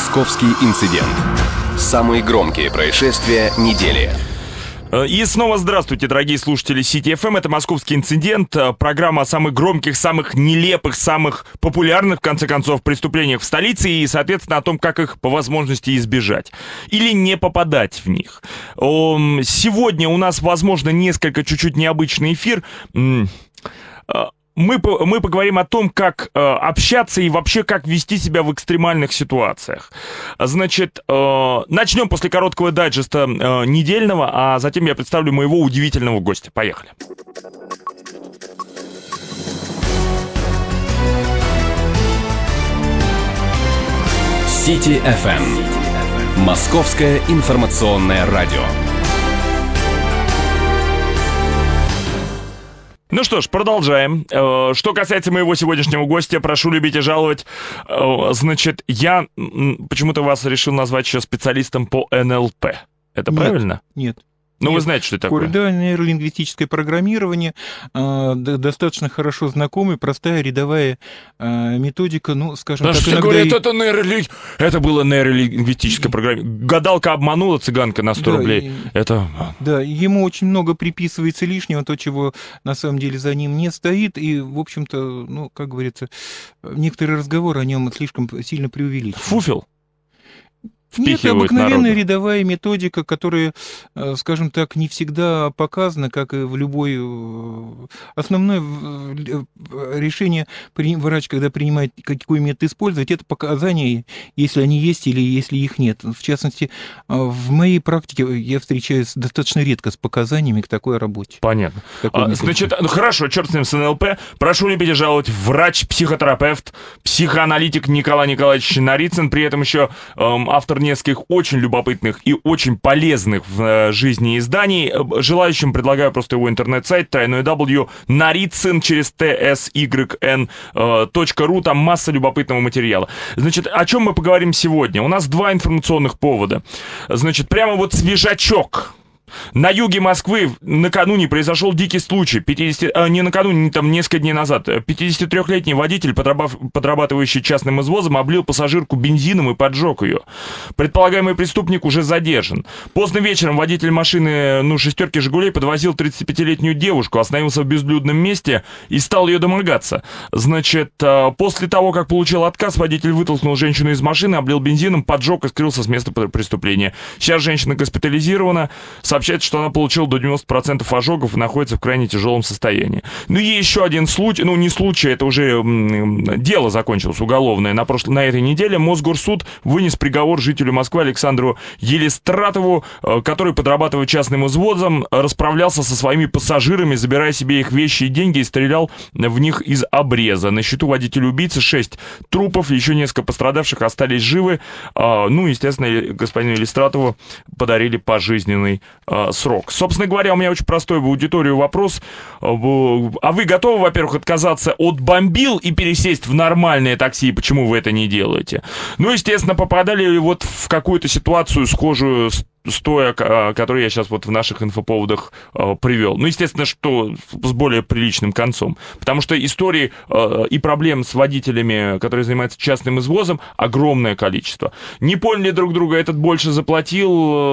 Московский инцидент. Самые громкие происшествия недели. И снова здравствуйте, дорогие слушатели Сити ФМ. Это «Московский инцидент», программа о самых громких, самых нелепых, самых популярных, в конце концов, преступлениях в столице и, соответственно, о том, как их по возможности избежать или не попадать в них. Сегодня у нас, возможно, несколько чуть-чуть необычный эфир. Мы поговорим о том, как общаться и вообще как вести себя в экстремальных ситуациях. Значит, начнем после короткого дайджеста недельного, а затем я представлю моего удивительного гостя. Поехали. Сити ФМ. Московское информационное радио. Ну что ж, продолжаем. Что касается моего сегодняшнего гостя, прошу любить и жаловать. Значит, я почему-то вас решил назвать еще специалистом по НЛП. Это правильно? Нет. Ну, вы знаете, что это такое? Да, нейролингвистическое программирование, достаточно хорошо знакомая, простая рядовая методика, ну, скажем так, что иногда... говорят, это было нейролингвистическое программирование. Гадалка обманула цыганка на 100 рублей. Да, ему очень много приписывается лишнего, то, чего на самом деле за ним не стоит, и, в общем-то, ну, как говорится, некоторые разговоры о нем слишком сильно преувеличены. Фуфел? Нет, обыкновенная рядовая методика, которая, скажем так, не всегда показана, как и в любой... Основное решение врач, когда принимает, какой метод использовать, это показания, если они есть или если их нет. В частности, в моей практике я встречаюсь достаточно редко с показаниями к такой работе. Понятно. Значит, хорошо, черт с ним с НЛП. Прошу любить и жаловать врач-психотерапевт, психоаналитик Николай Николаевич Нарицын, при этом еще автор нескольких очень любопытных и очень полезных в жизни изданий. Желающим предлагаю просто его интернет-сайт www.naritsyn через tsyn.ru. Там масса любопытного материала. Значит, о чем мы поговорим сегодня? У нас два информационных повода. Значит, прямо вот свежачок. На юге Москвы накануне произошел дикий случай. Не накануне, там несколько дней назад. 53-летний водитель, подрабатывающий частным извозом, облил пассажирку бензином и поджег ее. Предполагаемый преступник уже задержан. Поздно вечером водитель машины, шестерки «Жигулей» подвозил 35-летнюю девушку, остановился в безлюдном месте и стал ее домогаться. Значит, после того, как получил отказ, водитель вытолкнул женщину из машины, облил бензином, поджег и скрылся с места преступления. Сейчас женщина госпитализирована. Сообщается, что она получила до 90% ожогов и находится в крайне тяжелом состоянии. Ну и еще один случай, не случай, это уже дело закончилось уголовное. На этой неделе Мосгорсуд вынес приговор жителю Москвы Александру Елистратову, который, подрабатывая частным извозом, расправлялся со своими пассажирами, забирая себе их вещи и деньги и стрелял в них из обреза. На счету водителя-убийцы 6 трупов, еще несколько пострадавших остались живы. Естественно, господину Елистратову подарили пожизненный срок. Собственно говоря, у меня очень простой в аудиторию вопрос. А вы готовы, во-первых, отказаться от бомбил и пересесть в нормальное такси? Почему вы это не делаете? Естественно, попадали ли вот в какую-то ситуацию схожую с той, которую я сейчас вот в наших инфоповодах привел? Естественно, что с более приличным концом. Потому что истории и проблем с водителями, которые занимаются частным извозом, огромное количество. Не поняли друг друга, этот больше заплатил,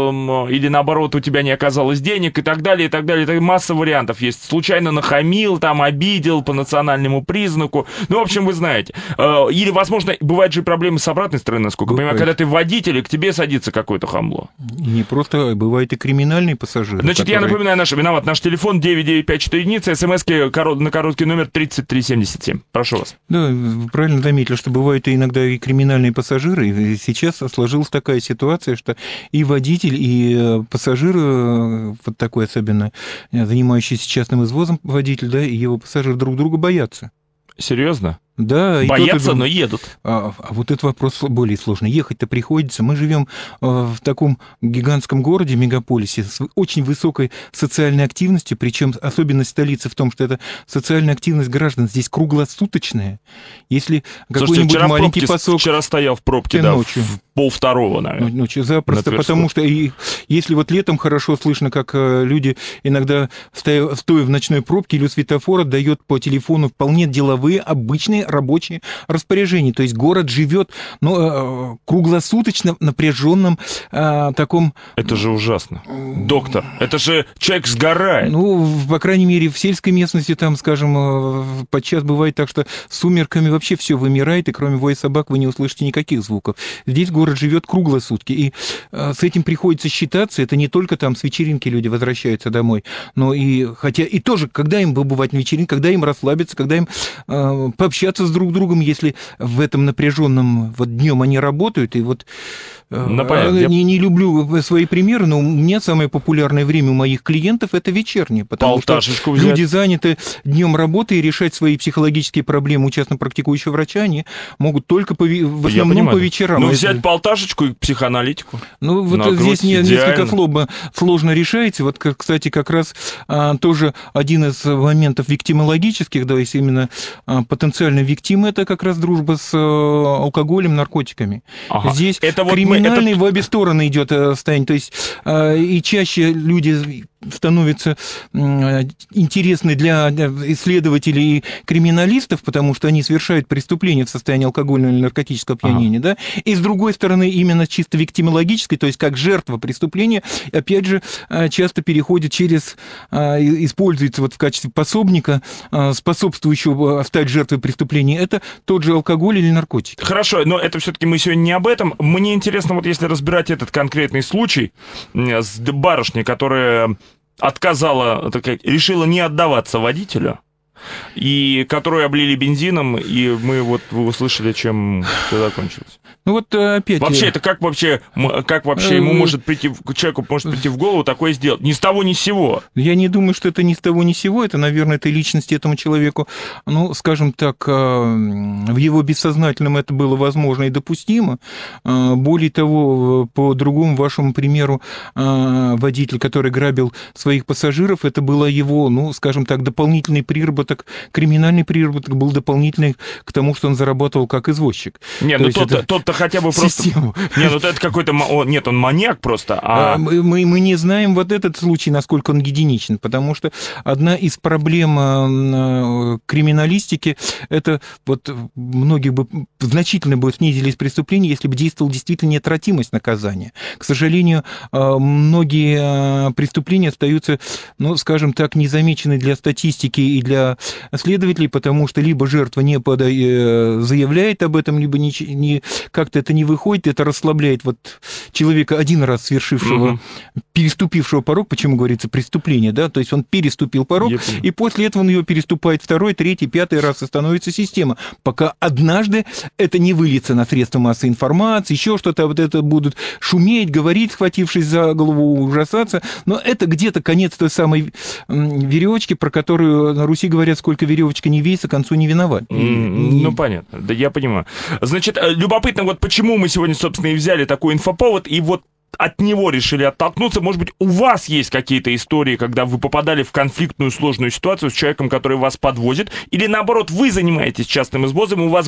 или наоборот, у тебя не оказалось денег, и так далее, и так далее. Это масса вариантов есть. Случайно нахамил, обидел по национальному признаку. В общем, вы знаете. Или, возможно, бывают же проблемы с обратной стороны, насколько я понимаю, когда ты водитель, и к тебе садится какое-то хамло. Не просто, бывают и криминальные пассажиры. Значит, я напоминаю, наш телефон 99541 единицы, смски на короткий номер 3377. Прошу вас. Да, вы правильно заметили, что бывают иногда и криминальные пассажиры. И сейчас сложилась такая ситуация, что и водитель, и пассажир, вот такой особенно занимающийся частным извозом водитель, и его пассажир друг друга боятся. Серьезно? Да, боятся, но едут. А вот этот вопрос более сложный. Ехать-то приходится. Мы живем в таком гигантском городе, мегаполисе, с очень высокой социальной активностью, причем особенность столицы в том, что эта социальная активность граждан здесь круглосуточная. Если какой-нибудь маленький посок... Вчера стоял в пробке, ночью. В 1:30, наверное. Ночью запросто, потому что если вот летом хорошо слышно, как люди иногда, стоя в ночной пробке или у светофора, дают по телефону вполне деловые, обычные рабочие распоряжения. То есть город живет круглосуточно в напряженном таком... Это же ужасно. Доктор, это же человек сгорает. По крайней мере, в сельской местности там, скажем, подчас бывает так, что с сумерками вообще все вымирает, и кроме воя собак вы не услышите никаких звуков. Здесь город живет круглосутки, и с этим приходится считаться. Это не только там с вечеринки люди возвращаются домой, но и хотя и тоже, когда им побывать на вечеринке, когда им расслабиться, когда им пообщаться с друг другом, если в этом напряженном днем они работают, и не люблю свои примеры, но у меня самое популярное время у моих клиентов это вечернее, потому что люди заняты днем работы, и решать свои психологические проблемы у частно практикующего врача они могут только в основном по вечерам. Взять полташечку и психоаналитику. Здесь несколько сложно решается. Кстати, как раз тоже один из моментов виктимологических, то есть именно потенциальной виктимы, это как раз дружба с алкоголем, наркотиками. Ага. Здесь это криминальный в обе стороны идет состояние. То есть и чаще люди становятся интересны для исследователей и криминалистов, потому что они совершают преступления в состоянии алкогольного или наркотического опьянения, да? И с другой стороны, именно чисто виктимологической, то есть как жертва преступления, опять же, часто переходит используется в качестве пособника, способствующего стать жертвой преступления, это тот же алкоголь или наркотики. Хорошо, но это все-таки мы сегодня не об этом. Мне интересно, если разбирать этот конкретный случай с барышней, которая решила не отдаваться водителю, и которую облили бензином, и вы услышали, чем это закончилось. Опять... Вообще, это как вообще ему человеку может прийти в голову такое сделать? Ни с того, ни с сего. Я не думаю, что это ни с того, ни с сего. Это, наверное, этой личности этому человеку, скажем так, в его бессознательном это было возможно и допустимо. Более того, по другому вашему примеру, водитель, который грабил своих пассажиров, это было его, скажем так, дополнительный приработок, криминальный приработок был дополнительный к тому, что он зарабатывал как извозчик. Тот-то хотя бы просто... это какой-то... Нет, он маньяк просто. Мы не знаем этот случай, насколько он единичен, потому что одна из проблем криминалистики, это многих бы значительно бы снизились преступления, если бы действовала действительно неотвратимость наказания. К сожалению, многие преступления остаются, скажем так, незамечены для статистики и для следователей, потому что либо жертва не заявляет об этом, либо как-то это не выходит, это расслабляет человека один раз совершившего, переступившего порог, почему говорится преступление, да, то есть он переступил порог, и после этого он ее переступает второй, третий, пятый раз, и становится система, пока однажды это не выльется на средства массовой информации, еще что-то, это будут шуметь, говорить, схватившись за голову, ужасаться, но это где-то конец той самой веревочки, про которую на Руси говорят, сколько веревочка не весит, к концу не виноват. Понятно, да, я понимаю. Значит, любопытно, почему мы сегодня, собственно, и взяли такой инфоповод, и от него решили оттолкнуться. Может быть, у вас есть какие-то истории, когда вы попадали в конфликтную, сложную ситуацию с человеком, который вас подвозит, или наоборот, вы занимаетесь частным извозом, у вас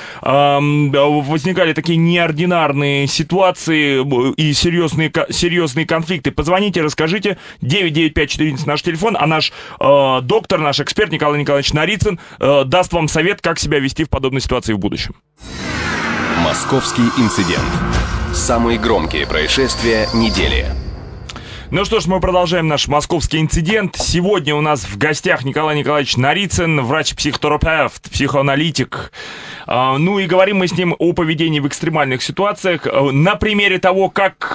возникали такие неординарные ситуации и серьезные конфликты. Позвоните, расскажите. 995-14 наш телефон, а наш доктор, наш эксперт Николай Николаевич Нарицын даст вам совет, как себя вести в подобной ситуации в будущем. Московский инцидент. Самые громкие происшествия недели. Ну что ж, мы продолжаем наш московский инцидент. Сегодня у нас в гостях Николай Николаевич Нарицын, врач-психотерапевт, психоаналитик. И говорим мы с ним о поведении в экстремальных ситуациях на примере того, как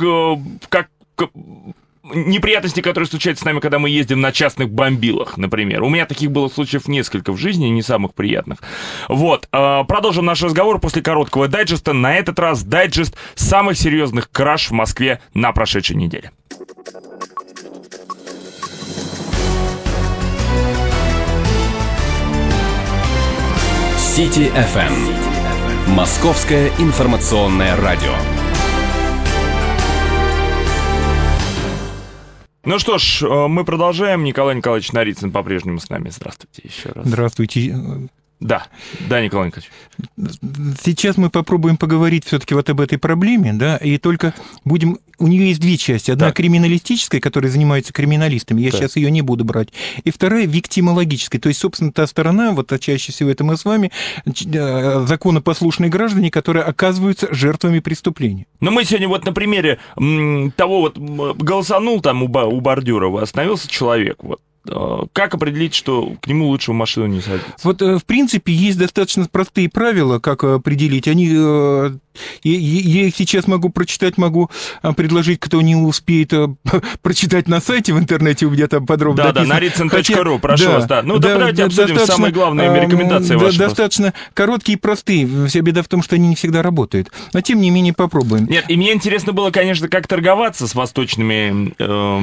неприятности, которые случаются с нами, когда мы ездим на частных бомбилах, например. У меня таких было случаев несколько в жизни, не самых приятных. Продолжим наш разговор после короткого дайджеста. На этот раз дайджест самых серьезных краж в Москве на прошедшей неделе. Сити FM. Московское информационное радио. Ну что ж, мы продолжаем. Николай Николаевич Нарицын по-прежнему с нами. Здравствуйте еще раз. Здравствуйте. Да, Николай Николаевич. Сейчас мы попробуем поговорить все-таки вот об этой проблеме, да, и только будем... У нее есть две части. Одна криминалистическая, которой занимаются криминалистами, я сейчас ее не буду брать, и вторая виктимологическая, то есть, собственно, та сторона, вот чаще всего это мы с вами, законопослушные граждане, которые оказываются жертвами преступления. Но мы сегодня вот на примере того вот голосанул там у бордюра, остановился человек, вот. Как определить, что к нему лучше в машину не садиться? Вот, в принципе, есть достаточно простые правила, как определить. Они, я их сейчас могу прочитать, могу предложить, кто не успеет прочитать на сайте в интернете, у меня там подробно написано. Да, naricin.ru, прошу вас, да. Ну, давайте обсудим самые главные рекомендации ваши. Достаточно короткие и простые. Вся беда в том, что они не всегда работают. Но, тем не менее, попробуем. Нет, и мне интересно было, конечно, как торговаться с восточными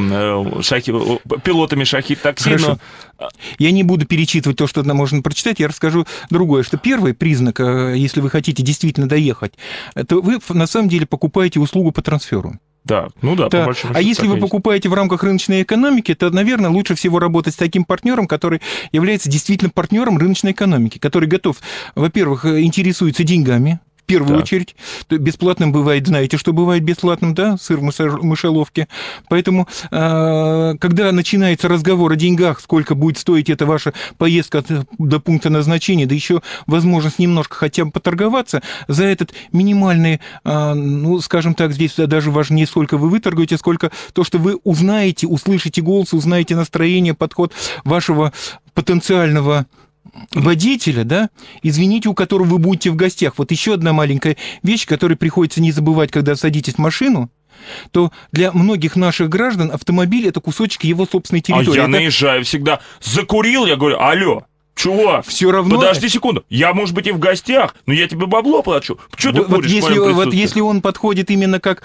пилотами шахид-такси. Хорошо. Я не буду перечитывать то, что можно прочитать, я расскажу другое, что первый признак, если вы хотите действительно доехать, то вы на самом деле покупаете услугу по трансферу. Да, ну да, по большому счету. А если вы покупаете в рамках рыночной экономики, то, наверное, лучше всего работать с таким партнером, который является действительно партнером рыночной экономики, который готов, во-первых, интересуется деньгами, в первую очередь. Бесплатным бывает, знаете, что бывает бесплатным, да, сыр в мышеловке. Поэтому, когда начинается разговор о деньгах, сколько будет стоить эта ваша поездка до пункта назначения, да еще возможность немножко хотя бы поторговаться, за этот минимальный, ну, скажем так, здесь даже важнее, сколько вы выторгуете, сколько то, что вы узнаете, услышите голос, узнаете настроение, подход вашего потенциального водителя, да, извините, у которого вы будете в гостях. Вот еще одна маленькая вещь, которую приходится не забывать, когда садитесь в машину, то для многих наших граждан автомобиль – это кусочек его собственной территории. А я наезжаю всегда. Закурил, я говорю, алло. Чувак, все равно... подожди секунду, я, может быть, и в гостях, но я тебе бабло плачу. Что ты куришь в моем присутствии? Вот если он подходит именно как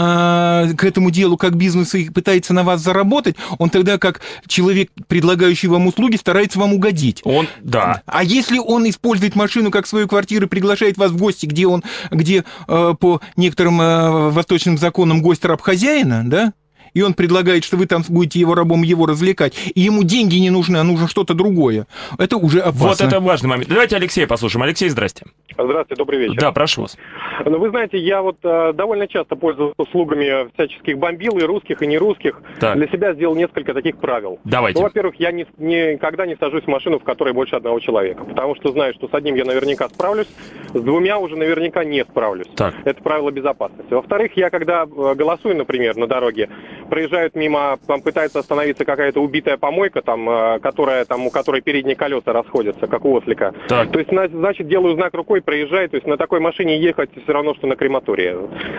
к этому делу, как бизнес, и пытается на вас заработать, он тогда, как человек, предлагающий вам услуги, старается вам угодить. Да. А если он использует машину как свою квартиру и приглашает вас в гости, где по некоторым восточным законам гость раб хозяина, да, и он предлагает, что вы там будете его рабом, его развлекать, и ему деньги не нужны, а нужно что-то другое. Это уже опасно. Вот это важный момент. Давайте Алексея послушаем. Алексей, здрасте. Здравствуйте, добрый вечер. Да, прошу вас. Ну, вы знаете, я вот довольно часто пользуюсь услугами всяческих бомбил, и русских, и нерусских. Для себя сделал несколько таких правил. Давайте. Ну, во-первых, я никогда не сажусь в машину, в которой больше одного человека, потому что знаю, что с одним я наверняка справлюсь, с двумя уже наверняка не справлюсь. Так. Это правило безопасности. Во-вторых, я когда голосую, например, на дороге, проезжают мимо, там пытается остановиться какая-то убитая помойка, там, у которой передние колеса расходятся, как у ослика. Так. То есть, значит, делаю знак рукой, проезжаю, то есть на такой машине ехать все равно, что на крематории.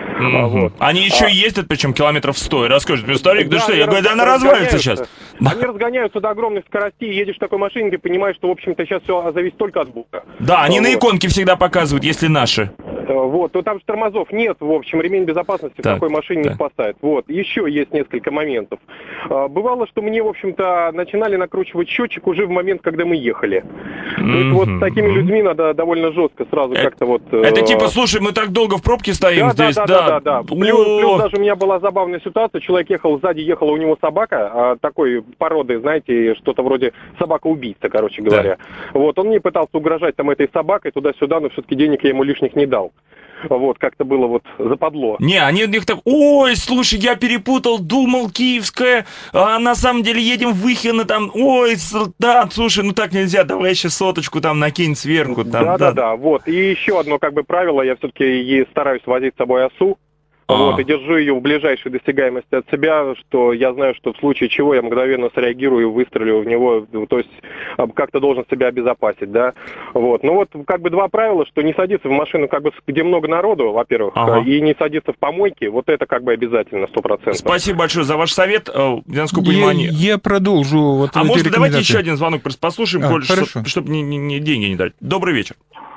Вот. Они еще ездят, причем километров 100, и расскажут, мне старик, да что, я говорю, да она развалится сейчас. Они разгоняются до огромных скоростей, едешь в такой машине, ты понимаешь, что, в общем-то, сейчас все зависит только от Бога. Да, они на иконке всегда показывают, если наши. Вот, то там же тормозов нет, в общем, ремень безопасности в такой машине не спасает. Вот, еще есть несколько моментов. Бывало, что мне, в общем-то, начинали накручивать счетчик уже в момент, когда мы ехали. То есть вот с такими людьми надо довольно жестко сразу как-то вот... Это типа, слушай, мы так долго в пробке стоим здесь, да. Плюс даже у меня была забавная ситуация, человек ехал, сзади ехала у него собака, такой породы, знаете, что-то вроде собака-убийца, короче говоря. Вот, он мне пытался угрожать там этой собакой туда-сюда, но все-таки денег я ему лишних не дал. Вот, как-то было вот западло. Не, они у них так, ой, слушай, я перепутал, думал Киевская, а на самом деле едем в Выхино там, ой, да, слушай, ну так нельзя, давай еще соточку там накинь сверху. Там, да, вот. И еще одно как бы правило, я все-таки стараюсь возить с собой осу. Вот, и держу ее в ближайшей досягаемости от себя, что я знаю, что в случае чего я мгновенно среагирую, выстрелю в него, то есть как-то должен себя обезопасить, да. Вот, ну вот как бы два правила, что не садиться в машину, как бы, где много народу, во-первых, и не садиться в помойки, вот это как бы обязательно, 100%. Спасибо большое за ваш совет, насколько понимаю. Я продолжу. Вот может, давайте еще один звонок послушаем, чтобы деньги не дать. Добрый вечер.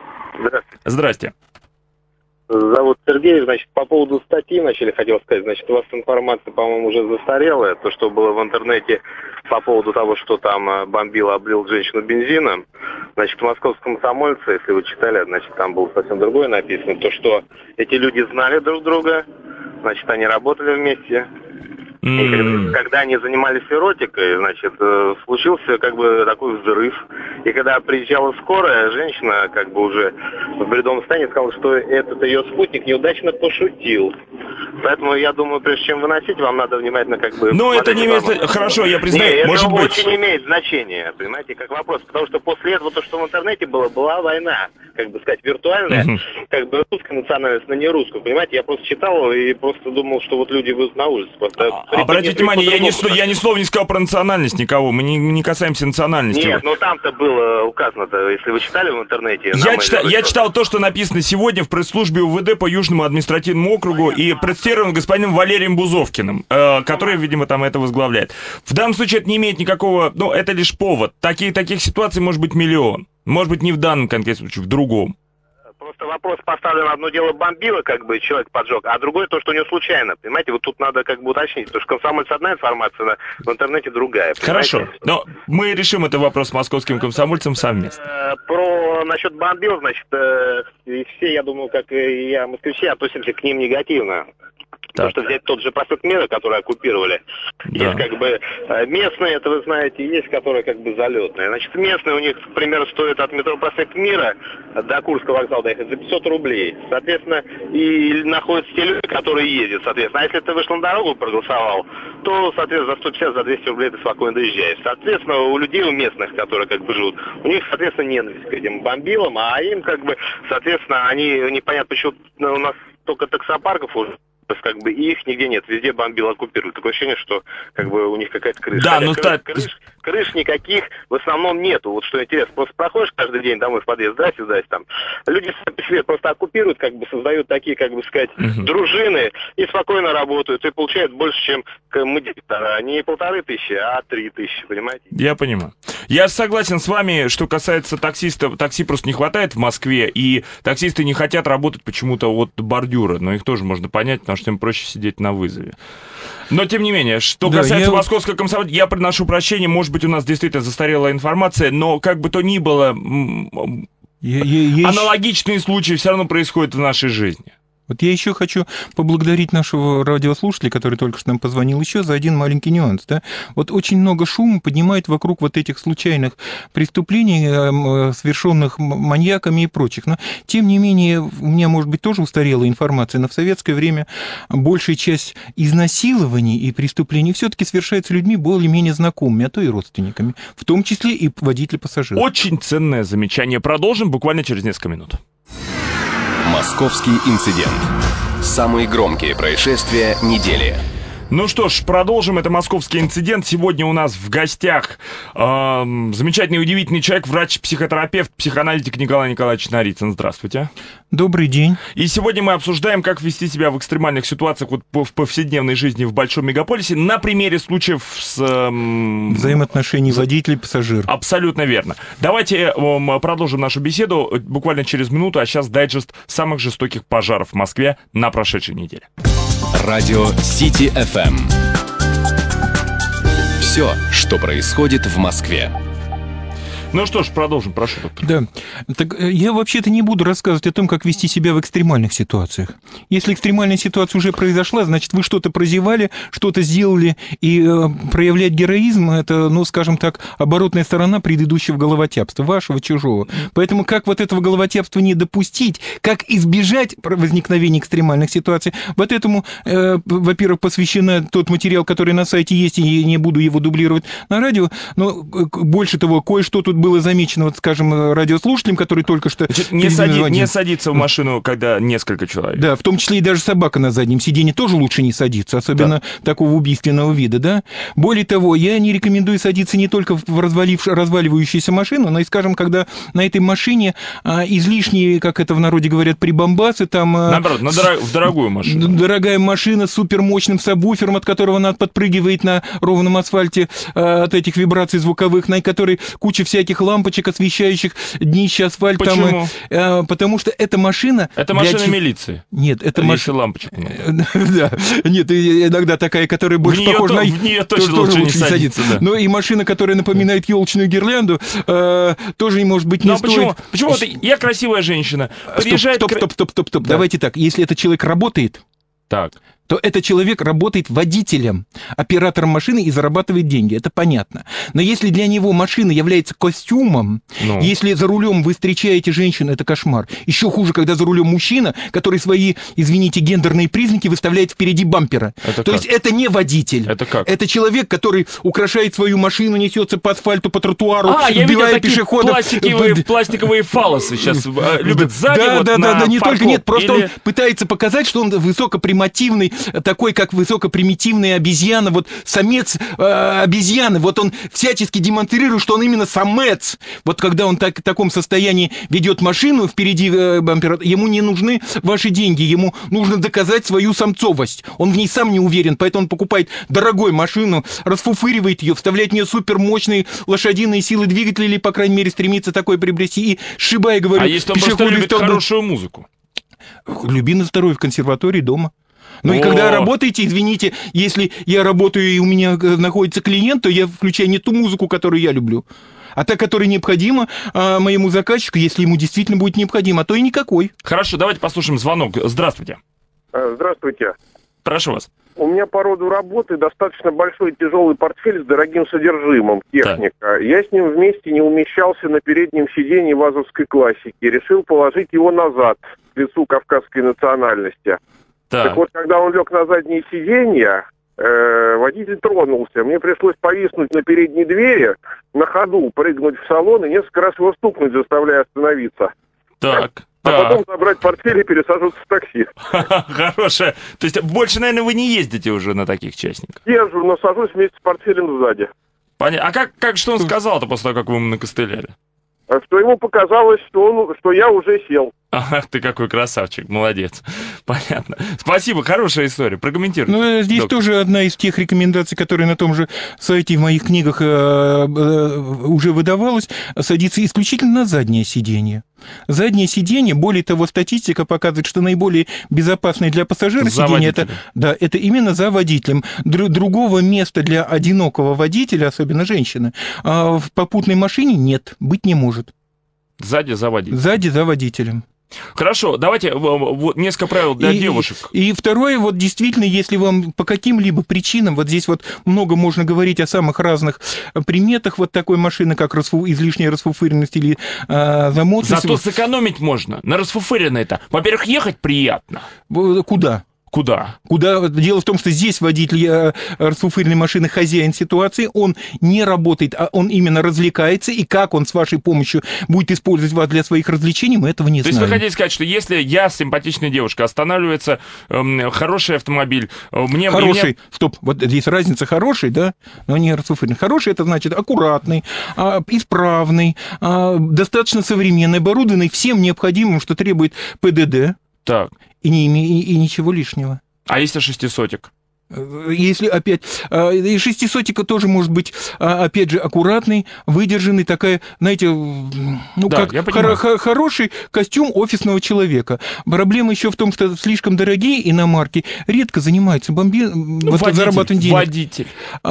Здрасте. Зовут Сергей, значит, по поводу статьи хотел сказать, значит, у вас информация, по-моему, уже застарелая, то, что было в интернете по поводу того, что там бомбил, облил женщину бензином, значит, в «Московском комсомольце», если вы читали, значит, там было совсем другое написано, то, что эти люди знали друг друга, значит, они работали вместе, И когда они занимались эротикой, значит, случился как бы такой взрыв. И когда приезжала скорая, женщина как бы уже в бредовом состоянии сказала, что этот ее спутник неудачно пошутил. Поэтому я думаю, прежде чем выносить, вам надо внимательно как бы... Ну, это не имеет... Хорошо, я признаю, Нет, может это быть... очень имеет значение, понимаете, как вопрос. Потому что после этого, то, что в интернете было, была война, как бы сказать, виртуальная, как бы русская национальность на нерусскую, понимаете. Я просто читал и просто думал, что вот люди выйдут на улицу. Обратите внимание, я ни слова не сказал про национальность никого, мы не касаемся национальности. Нет, но там-то было указано-то, если вы читали в интернете... Я читал то, что написано сегодня в пресс-службе УВД по Южному административному округу и процитирован господином Валерием Бузовкиным, который, видимо, там это возглавляет. В данном случае это не имеет никакого... Ну, это лишь повод. Таких ситуаций может быть миллион. Может быть, не в данном конкретном случае, в другом. Просто вопрос поставлен, одно дело бомбило, как бы человек поджег, а другое то, что у него случайно. Понимаете, вот тут надо как бы уточнить, потому что комсомольцы одна информация, в интернете другая. Понимаете? Хорошо, но мы решим этот вопрос с московским комсомольцем совместно. Насчет бомбил, значит, и все, я думаю, как и я, москвичи, относимся к ним негативно. Потому что взять тот же проспект Мира, который оккупировали, да. Есть как бы местные, это вы знаете, есть которые как бы залетные. Значит, местные у них, к примеру, стоит от метро проспект Мира до Курского вокзала доехать за 500 рублей. Соответственно, и находятся те люди, которые ездят, соответственно. А если ты вышел на дорогу, проголосовал, то, соответственно, за 150, за 200 рублей ты спокойно доезжаешь. Соответственно, у людей, у местных, которые как бы живут, у них, соответственно, ненависть к этим бомбилам, а им как бы, соответственно, они, непонятно, почему у нас только таксопарков уже. То есть, как бы, и их нигде нет, везде бомбило оккупируют. Такое ощущение, что, как бы, у них какая-то крыша. Да, ну крыш никаких в основном нету. Вот что интересно, просто проходишь каждый день домой в подъезд, здрасте, там. Люди сами по себе просто оккупируют, как бы, создают такие, как бы сказать, дружины и спокойно работают, и получают больше, чем мы директора. Не 1500, а 3000, понимаете? Я понимаю. Я согласен с вами, что касается таксистов. Такси просто не хватает в Москве, и таксисты не хотят работать почему-то от бордюра. Но их тоже можно понять, потому что им проще сидеть на вызове. Но, тем не менее, что касается московского комсомольца, я приношу прощение, может быть, у нас действительно застарелая информация, но как бы то ни было, аналогичные случаи все равно происходят в нашей жизни. Вот я еще хочу поблагодарить нашего радиослушателя, который только что нам позвонил, еще за один маленький нюанс. Да? Вот очень много шума поднимает вокруг вот этих случайных преступлений, совершенных маньяками и прочих. Но, тем не менее, у меня, может быть, тоже устарелая информация, но в советское время большая часть изнасилований и преступлений все-таки совершается людьми более-менее знакомыми, а то и родственниками, в том числе и водители-пассажиры. Очень ценное замечание. Продолжим буквально через несколько минут. Московский инцидент. Самые громкие происшествия недели. Ну что ж, продолжим. Это «Московский инцидент». Сегодня у нас в гостях замечательный и удивительный человек, врач-психотерапевт, психоаналитик Николай Николаевич Нарицын. Здравствуйте. Добрый день. И сегодня мы обсуждаем, как вести себя в экстремальных ситуациях вот в повседневной жизни в большом мегаполисе на примере случаев с... взаимоотношений водителя и пассажира. Абсолютно верно. Давайте продолжим нашу беседу буквально через минуту, а сейчас дайджест самых жестоких пожаров в Москве на прошедшей неделе. Радио Сити FM. Все, что происходит в Москве. Ну что ж, продолжим, прошу, доктор. Да, так я вообще-то не буду рассказывать о том, как вести себя в экстремальных ситуациях. Если экстремальная ситуация уже произошла, значит, вы что-то прозевали, что-то сделали, и проявлять героизм – это, ну, скажем так, оборотная сторона предыдущего головотяпства, вашего, чужого. Поэтому как вот этого головотяпства не допустить, как избежать возникновения экстремальных ситуаций, вот этому, во-первых, посвящен тот материал, который на сайте есть, и не буду его дублировать на радио, но больше того, кое-что тут было замечено, вот, скажем, радиослушателям, которые только что... Значит, не садиться в машину, когда несколько человек. Да, в том числе и даже собака на заднем сиденье тоже лучше не садиться, особенно такого убийственного вида, да. Более того, я не рекомендую садиться не только в разваливающуюся машину, но и, скажем, когда на этой машине излишние, как это в народе говорят, прибамбасы, там... Наоборот, в дорогую машину. Дорогая машина с супермощным сабвуфером, от которого она подпрыгивает на ровном асфальте от этих вибраций звуковых, на которой куча всяких лампочек, освещающих днище, асфальт. Почему? Там, потому что эта машина... Это машина милиции. Нет, это машина... лампочек. Да. Нет, иногда такая, которая больше похожа на... В нее точно лучше не садиться. Да. Но и машина, которая напоминает елочную гирлянду, тоже, может быть, не стоит... Почему? Вот я красивая женщина. Приезжает... Стоп. Давайте так, если этот человек работает... Так. то этот человек работает водителем, оператором машины и зарабатывает деньги. Это понятно. Но если для него машина является костюмом, если за рулем вы встречаете женщину, это кошмар. Еще хуже, когда за рулем мужчина, который свои, извините, гендерные признаки выставляет впереди бампера. То есть это не водитель. Это как? Это человек, который украшает свою машину, несется по асфальту, по тротуару, сбивая пешеходов. Пластиковые фалосы сейчас любят сзади. Да, не только нет, просто он пытается показать, что он высокопримативный, такой, как высокопримитивная обезьяна, вот самец обезьяны, вот он всячески демонстрирует, что он именно самец. Вот когда он в таком состоянии ведет машину впереди бампера, ему не нужны ваши деньги, ему нужно доказать свою самцовость. Он в ней сам не уверен, поэтому он покупает дорогую машину, расфуфыривает ее, вставляет в нее супермощные лошадиные силы двигателя, или, по крайней мере, стремится такой приобрести, и сшибая, говорю, если он просто любит хорошую музыку? Люби на здоровье в консерватории дома. Ну и когда работаете, извините, если я работаю и у меня находится клиент, то я включаю не ту музыку, которую я люблю, а та, которая необходима моему заказчику, если ему действительно будет необходимо, а то и никакой. Хорошо, давайте послушаем звонок. Здравствуйте. Здравствуйте. Прошу вас. У меня по роду работы достаточно большой тяжелый портфель с дорогим содержимым, техника. Да. Я с ним вместе не умещался на переднем сиденье вазовской классики. Решил положить его назад, к лицу кавказской национальности. Так вот, когда он лег на заднее сиденье, водитель тронулся. Мне пришлось повиснуть на передней двери, на ходу прыгнуть в салон и несколько раз его стукнуть, заставляя остановиться. Так. Потом забрать портфель и пересаживаться в такси. Хорошая. То есть больше, наверное, вы не ездите уже на таких частниках? Езжу, но сажусь вместе с портфелем сзади. Понятно. А что он сказал-то после того, как вы ему накостыляли? Что ему показалось, что я уже сел. Ах, ты какой красавчик, молодец. Понятно. Спасибо, хорошая история. Прокомментируйте. Ну, здесь тоже одна из тех рекомендаций, которые на том же сайте в моих книгах уже выдавалась, садиться исключительно на заднее сиденье. Заднее сиденье, более того, статистика показывает, что наиболее безопасное для пассажира сиденье это именно за водителем. Другого места для одинокого водителя, особенно женщины, в попутной машине нет, быть не может. Сзади за водителем. Сзади за водителем. Хорошо, давайте вот несколько правил для девушек. И второе, вот действительно, если вам по каким-либо причинам, вот здесь вот много можно говорить о самых разных приметах вот такой машины, как излишняя расфуфыренность или замотанность. Зато сэкономить можно на расфуфыренной-то. Во-первых, ехать приятно. Куда? Куда? Дело в том, что здесь водитель расфуфыренной машины хозяин ситуации, он не работает, а он именно развлекается, и как он с вашей помощью будет использовать вас для своих развлечений, мы этого не знаем. То есть вы хотите сказать, что если я, симпатичная девушка, останавливается хороший автомобиль, Хороший, стоп, вот здесь разница хороший, да, но не расфуфыренный. Хороший, это значит аккуратный, исправный, достаточно современный, оборудованный всем необходимым, что требует ПДД. Так. И ничего лишнего. А если шестисотик? Если опять... И шестисотика тоже может быть, опять же, аккуратный, выдержанный, такая, знаете, ну, да, как хороший костюм офисного человека. Проблема еще в том, что слишком дорогие иномарки редко занимаются зарабатыванием денег. Водитель.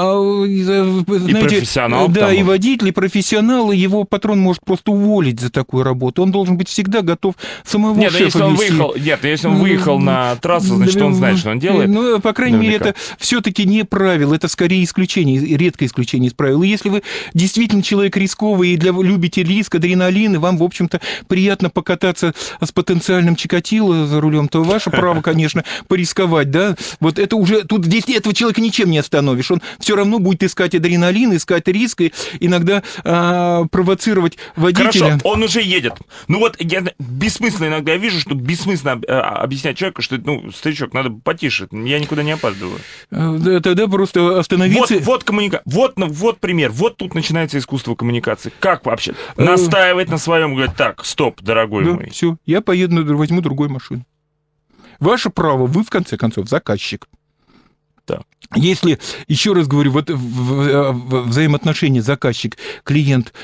Знаете, и профессионал. Да, и водитель, и профессионал, его патрон может просто уволить за такую работу. Он должен быть всегда готов самого шефа вести. Если он выехал на трассу, значит, он знает, что он делает. Ну, по крайней мере, это все-таки не правило, это скорее исключение, редкое исключение из правил. И если вы действительно человек рисковый и любите риск, адреналин, и вам, в общем-то, приятно покататься с потенциальным Чикатило за рулем, то ваше право, конечно, порисковать, да. Вот это уже, тут здесь этого человека ничем не остановишь. Он все равно будет искать адреналин, искать риск, и иногда провоцировать водителя. Хорошо, он уже едет. Ну вот, я бессмысленно иногда вижу, что бессмысленно объяснять человеку, что, старичок, надо потише, я никуда не опаздываю. Тогда просто остановиться... Вот пример. Вот тут начинается искусство коммуникации. Как вообще? Настаивать на своем, говорить, так, стоп, дорогой мой. Все, я поеду, возьму другую машину. Ваше право, вы, в конце концов, заказчик. Да. Если, еще раз говорю, вот взаимоотношения заказчик-клиент,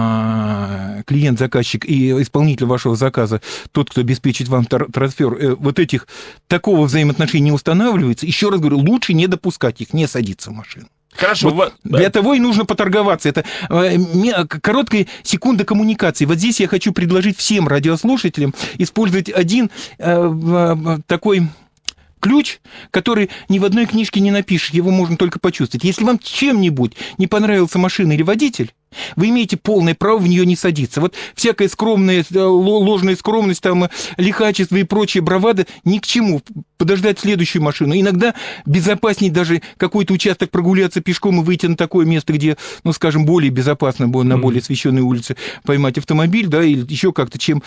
клиент-заказчик и исполнитель вашего заказа, тот, кто обеспечит вам трансфер, такого взаимоотношения не устанавливается, еще раз говорю, лучше не допускать их, не садиться в машину. Хорошо. Для того и нужно поторговаться. Это короткая секунда коммуникации. Вот здесь я хочу предложить всем радиослушателям использовать один такой... ключ, который ни в одной книжке не напишешь, его можно только почувствовать. Если вам чем-нибудь не понравился машина или водитель, вы имеете полное право в нее не садиться. Вот всякая скромная, ложная скромность, там, лихачество и прочие бравады ни к чему. Подождать следующую машину. Иногда безопаснее даже какой-то участок прогуляться пешком и выйти на такое место, где, ну, скажем, более безопасно на более освещенной улице поймать автомобиль, да, или еще как-то, чем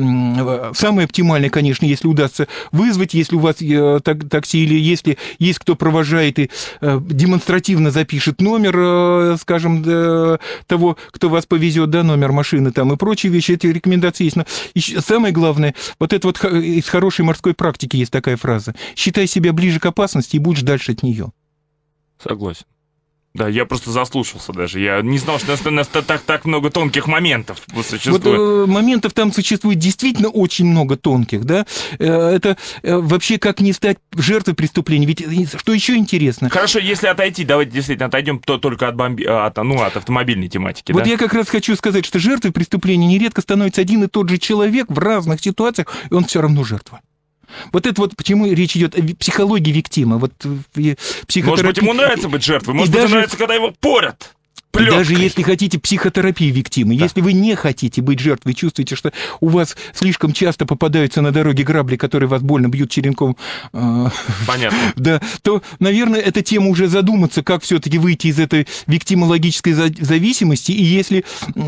самое оптимальное, конечно, если удастся вызвать, если у вас такси или если есть кто провожает и демонстративно запишет номер, скажем, того, кто вас повезет, да, номер машины там и прочие вещи, эти рекомендации есть. Но еще самое главное, вот это вот из хорошей морской практики есть такая фраза: считай себя ближе к опасности и будешь дальше от нее. Согласен. Да, я просто заслушался даже. Я не знал, что у нас так много тонких моментов существует. Вот моментов там существует действительно очень много тонких, да. Это вообще как не стать жертвой преступления. Ведь что еще интересно? Хорошо, если отойти, давайте действительно отойдем только от автомобильной тематики. Вот да? Я как раз хочу сказать, что жертвой преступления нередко становится один и тот же человек в разных ситуациях, и он все равно жертва. Вот это вот почему речь идет о психологии виктима. Вот психотерапия. Может быть, ему нравится быть жертвой, может быть, ему нравится, когда его порят. И даже если хотите психотерапии виктимы, да. Если вы не хотите быть жертвой, чувствуете, что у вас слишком часто попадаются на дороге грабли, которые вас больно бьют черенком, понятно. Да, то, наверное, эта тема уже задуматься, как все-таки выйти из этой виктимологической зависимости. И если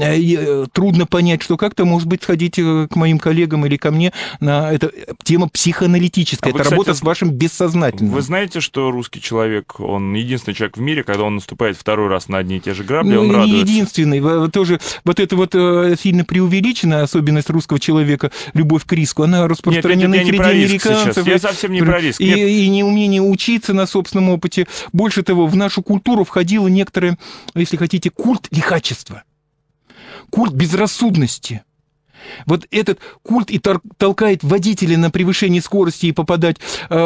трудно понять, что как-то, может быть, сходить к моим коллегам или ко мне на это тема психоаналитическая. Это работа с вашим бессознательным. Вы знаете, что русский человек, он единственный человек в мире, когда он наступает второй раз на одни и те же грабли, он радуется. Не единственный. Тоже вот это вот сильно преувеличенная особенность русского человека, любовь к риску, она распространена среди американцев. Я совсем не про риск. И неумение учиться на собственном опыте. Больше того, в нашу культуру входило некоторое, если хотите, культ лихачества, культ безрассудности. Вот этот культ и толкает водителя на превышение скорости и попадать,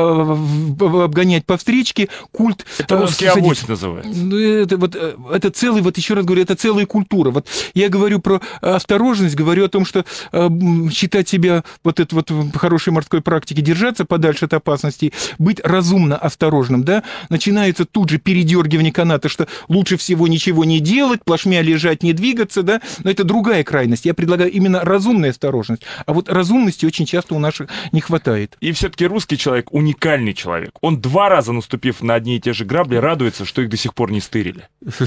обгонять по встречке. Культ... Это русский авось называется. Это целый, вот еще раз говорю, это целая культура. Вот я говорю про осторожность, говорю о том, что считать себя вот это вот в хорошей морской практике, держаться подальше от опасностей, быть разумно осторожным, да, начинается тут же передергивание каната, что лучше всего ничего не делать, плашмя лежать, не двигаться, да, но это другая крайность. Я предлагаю именно разумная осторожность. А вот разумности очень часто у наших не хватает. И все-таки русский человек уникальный человек. Он 2 раза, наступив на одни и те же грабли, радуется, что их до сих пор не стырили.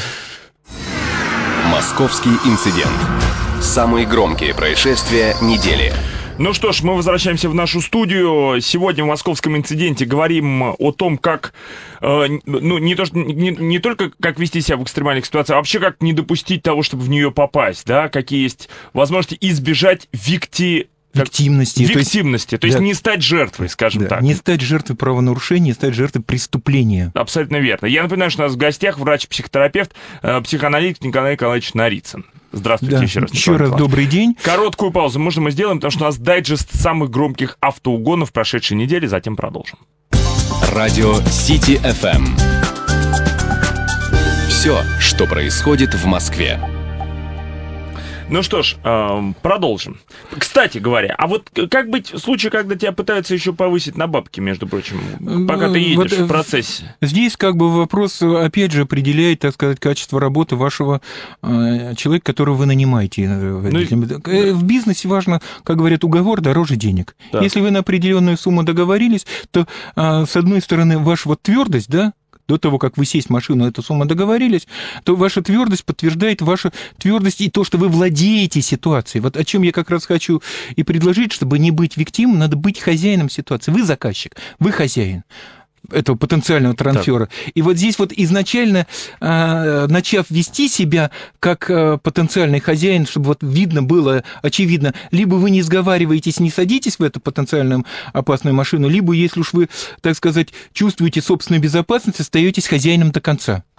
Московский инцидент. Самые громкие происшествия недели. Ну что ж, мы возвращаемся в нашу студию. Сегодня в московском инциденте говорим о том, как, не только как вести себя в экстремальных ситуациях, а вообще как не допустить того, чтобы в нее попасть, да, какие есть возможности избежать виктимности. То есть не стать жертвой, скажем так. Не стать жертвой правонарушения, не стать жертвой преступления. Абсолютно верно. Я напоминаю, что у нас в гостях врач-психотерапевт, психоаналитик Николай Николаевич Нарицын. Здравствуйте еще раз. Еще раз добрый день. Короткую паузу мы сделаем, потому что у нас дайджест самых громких автоугонов прошедшей недели, затем продолжим. Радио Сити FM. Все, что происходит в Москве. Ну что ж, продолжим. Кстати говоря, а вот как быть в случае, когда тебя пытаются еще повысить на бабки, между прочим, пока ты едешь в процессе? Здесь как бы вопрос, опять же, определяет, так сказать, качество работы вашего человека, которого вы нанимаете. В бизнесе важно, как говорят, уговор дороже денег. Да. Если вы на определенную сумму договорились, то, с одной стороны, ваша вот твердость, да, до того, как вы сесть в машину, эту сумму договорились, то ваша твердость подтверждает вашу твердость и то, что вы владеете ситуацией. Вот о чем я как раз хочу и предложить, чтобы не быть виктимом, надо быть хозяином ситуации. Вы заказчик, вы хозяин этого потенциального трансфера. Да. И вот здесь вот изначально, начав вести себя как потенциальный хозяин, чтобы вот видно было, очевидно, либо вы не сговариваетесь, не садитесь в эту потенциально опасную машину, либо, если уж вы, так сказать, чувствуете собственную безопасность, остаетесь хозяином до конца.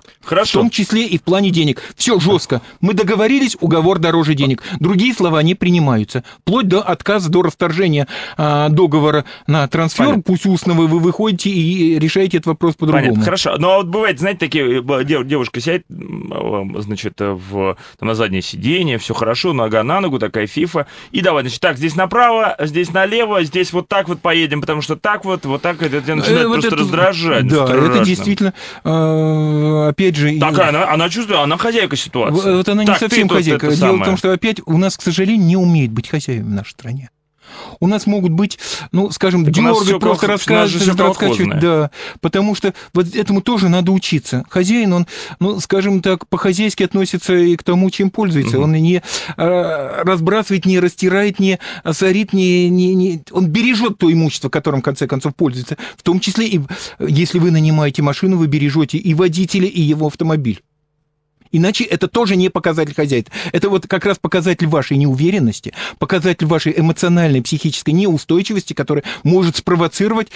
Хорошо. В том числе и в плане денег. Все жестко. Мы договорились, уговор дороже денег. Другие слова не принимаются. Вплоть до отказа, до расторжения договора на трансфер. Понятно. Пусть устного вы выходите и решаете этот вопрос по-другому. Понятно, хорошо. Но вот бывает, знаете, такие, девушка сядет, значит, на заднее сиденье, все хорошо, нога на ногу, такая фифа. И давай, значит, так, здесь направо, здесь налево, здесь вот так вот поедем, потому что так вот так это тебя начинает просто это, раздражать. Да, страшно. Это действительно, опять же... Так, она чувствует, она хозяйка ситуации. Вот она не совсем хозяйка. Дело самое. В том, что опять у нас, к сожалению, не умеют быть хозяевами в нашей стране. У нас могут быть, ну, скажем, дергать, просто раскачивать, да, потому что вот этому тоже надо учиться. Хозяин, он, ну, скажем так, по-хозяйски относится и к тому, чем пользуется. Он не разбрасывает, не растирает, не сорит, он бережет то имущество, которым, в конце концов, пользуется. В том числе, и если вы нанимаете машину, вы бережете и водителя, и его автомобиль. Иначе это тоже не показатель хозяйства. Это вот как раз показатель вашей неуверенности, показатель вашей эмоциональной, психической неустойчивости, которая может спровоцировать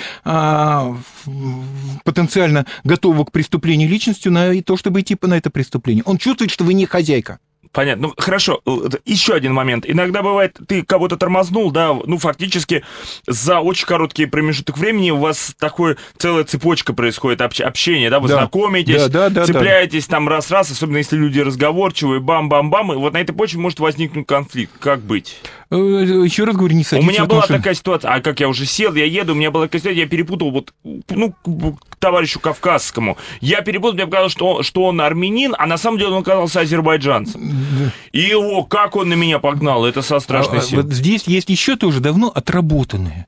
потенциально готовую к преступлению личностью на то, чтобы идти на это преступление. Он чувствует, что вы не хозяйка. Понятно. Ну, хорошо. Еще один момент. Иногда бывает, ты кого-то тормознул, да, ну, фактически за очень короткий промежуток времени у вас такая целая цепочка происходит общения, да, вы знакомитесь, цепляетесь там раз-раз, особенно если люди разговорчивые, бам-бам-бам, и вот на этой почве может возникнуть конфликт. Как быть? Еще раз говорю, не садиться. У меня была такая ситуация, а как я уже сел, я еду, у меня была такая ситуация, я перепутал вот, ну, к товарищу кавказскому, я перепутал, мне показалось, что он армянин, а на самом деле он оказался азербайджанцем. И его, как он на меня погнал, это со страшной силой. Вот здесь есть еще тоже давно отработанное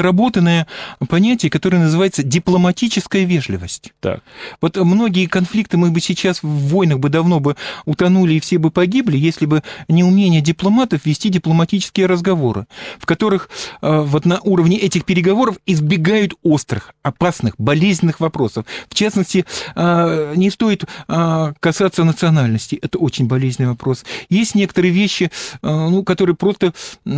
понятие, которое называется дипломатическая вежливость. Так. Вот многие конфликты мы бы сейчас в войнах бы давно бы утонули и все бы погибли, если бы не умение дипломатов вести дипломатические разговоры, в которых вот на уровне этих переговоров избегают острых, опасных, болезненных вопросов. В частности, не стоит касаться национальности. Это очень болезненный вопрос. Есть некоторые вещи, ну, которые просто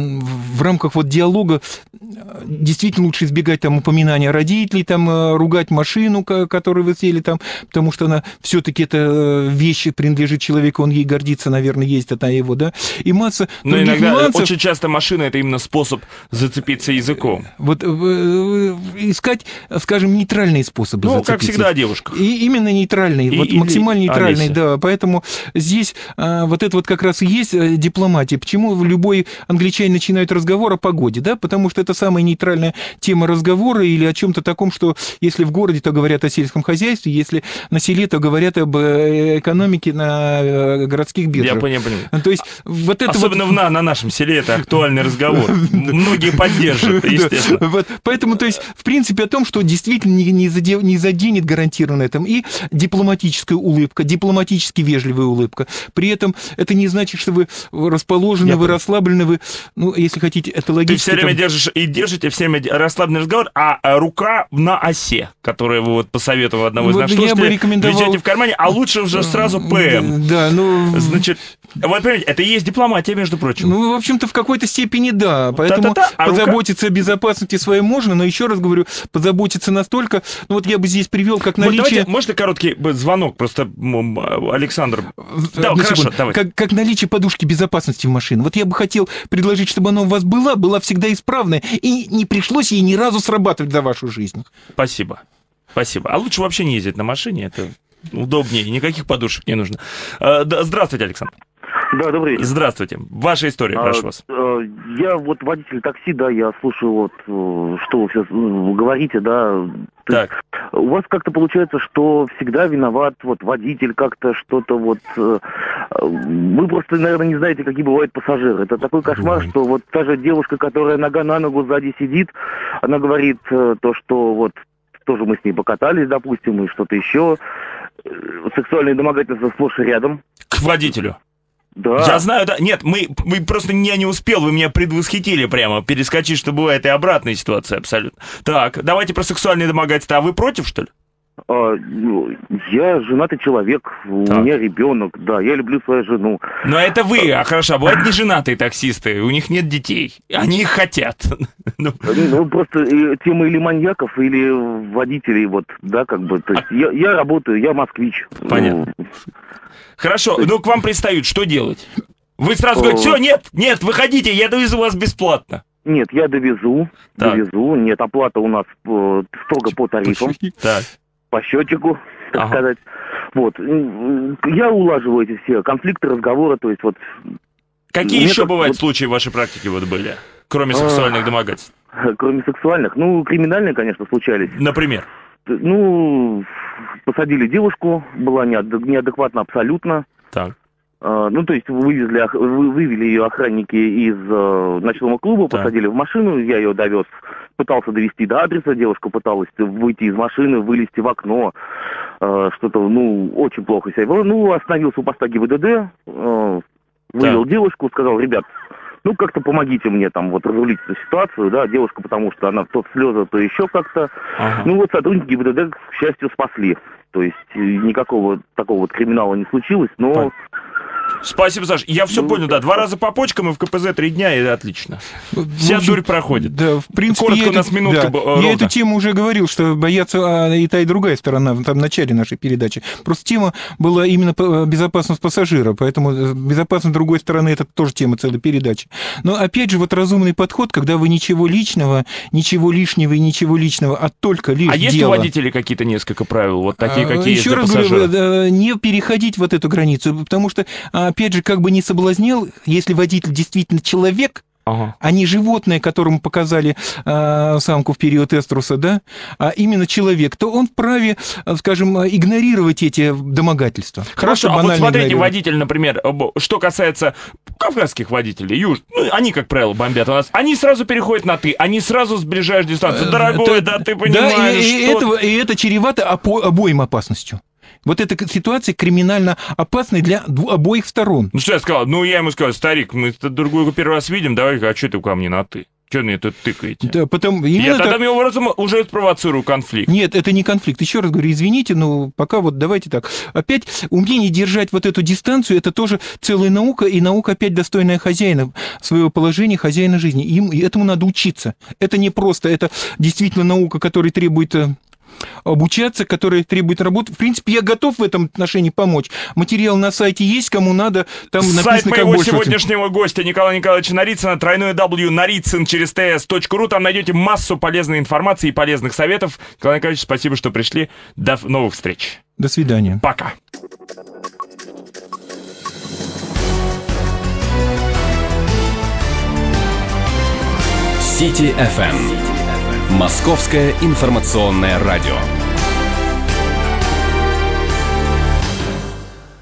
в рамках вот диалога действительно лучше избегать там упоминания родителей, там ругать машину, которую вы сели там, потому что она все-таки эта вещь принадлежит человеку, он ей гордится, наверное, есть это его, да, и масса но иногда нюансов. Очень часто машина — это именно способ зацепиться языком. Вот искать, скажем, нейтральные способы зацепиться. Ну, как всегда, девушка. И именно нейтральные, вот максимально нейтральные, Олеся. Да, поэтому здесь вот это вот как раз и есть дипломатия. Почему любой англичанин начинает разговор о погоде, да, потому что это самая нейтральная тема разговора или о чем-то таком, что если в городе, то говорят о сельском хозяйстве, если на селе, то говорят об экономике на городских биржах. Я понимаю. То есть вот это особенно вот... на нашем селе это актуальный разговор. Многие поддержат, естественно. Поэтому, то есть, в принципе, о том, что действительно не заденет гарантированно этом, и дипломатическая улыбка, дипломатически вежливая улыбка. При этом это не значит, что вы расположены, вы расслаблены, вы, ну, если хотите, это логически. Ты все время держите все время расслабленный разговор, а рука на осе, которую вы вот посоветовали одного из наших слушателей, везете в кармане, а лучше уже сразу ПМ. Да, ну... Значит, вот понимаете, это и есть дипломатия, между прочим. Ну, в общем-то, в какой-то степени да, поэтому позаботиться о безопасности своей можно, но еще раз говорю, позаботиться настолько, ну вот я бы здесь привел как наличие... Давайте, можно короткий звонок, просто Александр... Да, хорошо, давай. Как наличие подушки безопасности в машине. Вот я бы хотел предложить, чтобы она у вас была всегда исправная, и не пришлось ей ни разу срабатывать за вашу жизнь. Спасибо. А лучше вообще не ездить на машине, это удобнее, никаких подушек не нужно. Здравствуйте, Александр. Да, добрый вечер. Здравствуйте. Ваша история, прошу вас. Я вот водитель такси, да, я слушаю вот, что вы сейчас говорите, да. Так. У вас как-то получается, что всегда виноват вот водитель, как-то что-то вот... Вы просто, наверное, не знаете, какие бывают пассажиры. Это такой кошмар, что вот та же девушка, которая нога на ногу сзади сидит, она говорит то, что вот тоже мы с ней покатались, допустим, и что-то еще. Сексуальные домогательства сплошь и рядом. К водителю? Да. Я знаю, да. Нет, мы просто я не успел, вы меня предвосхитили прямо, перескочить, что бывает и обратная ситуация абсолютно. Так, давайте про сексуальные домогательства. А вы против, что ли? Я женатый человек, у меня ребенок, да, я люблю свою жену. Но это вы, хорошо, а бывают неженатые таксисты, у них нет детей, они их хотят. Просто тема или маньяков, или водителей, вот, да, как бы, то есть я работаю, я москвич. Понятно. Хорошо, к вам пристают, что делать? Вы сразу говорите, все, нет, выходите, я довезу вас бесплатно. Нет, я довезу, нет, оплата у нас строго по тарифам. Так. По счетчику, так сказать. Вот. Я улаживаю эти все конфликты, разговоры, то есть вот... Какие еще бывают случаи в вашей практике были, кроме сексуальных домогательств? Кроме сексуальных? Криминальные, конечно, случались. Например? Посадили девушку, была неадекватна абсолютно. Так. То есть вывели ее охранники из ночного клуба, посадили в машину, я ее довез, пытался довести до адреса, девушка пыталась выйти из машины, вылезти в окно, что-то, очень плохо себя вела. Остановился у поста ГИБДД, вывел девушку, сказал, ребят, как-то помогите мне там разрулить эту ситуацию, да, девушка, потому что она то в слезы, то еще как-то. Сотрудники ГИБДД, к счастью, спасли. То есть никакого такого криминала не случилось, но... Спасибо, Саш. Я все понял, 2 раза по почкам и в КПЗ 3 дня, и отлично. Вся дурь проходит. Да, в принципе, коротко, у нас минутка ровно. Я эту тему уже говорил, что боятся и та, и другая сторона в начале нашей передачи. Просто тема была именно безопасность пассажира, поэтому безопасность другой стороны — это тоже тема целой передачи. Но опять же, разумный подход, когда вы ничего личного, ничего лишнего и ничего личного, а только лишь есть у водителей какие-то несколько правил, такие, какие есть для пассажира? Еще раз говорю, не переходить эту границу, потому что опять же, как бы не соблазнял, если водитель действительно человек, а не животное, которому показали самку в период эструса, да, а именно человек, то он вправе, скажем, игнорировать эти домогательства. Хорошо, а смотрите, водитель, например, что касается кавказских водителей, они, как правило, бомбят у нас, они сразу переходят на «ты», они сразу сближают дистанцию. Дорогой, ты понимаешь, что... И это чревато обоим опасностью. Эта ситуация криминально опасная для обоих сторон. Что я сказал? Я ему сказал, старик, мы друг друга первый раз видим, давай-ка, а что ты ко мне на «ты»? Что мне тут тыкаете? Да, я тогда таким образом уже спровоцирую конфликт. Нет, это не конфликт. Еще раз говорю, извините, но пока давайте так. Опять умение держать эту дистанцию, это тоже целая наука, и наука опять достойная хозяина своего положения, хозяина жизни. И этому надо учиться. Это не просто, это действительно наука, которая требует... обучаться, которые требуют работы. В принципе, я готов в этом отношении помочь. Материал на сайте есть, кому надо. Там написано, сайт моего сегодняшнего гостя Николая Николаевича Нарицына, /w через ts.ru. Там найдете массу полезной информации и полезных советов. Николай Николаевич, спасибо, что пришли. До новых встреч. До свидания. Пока. Сити FM. Московское информационное радио.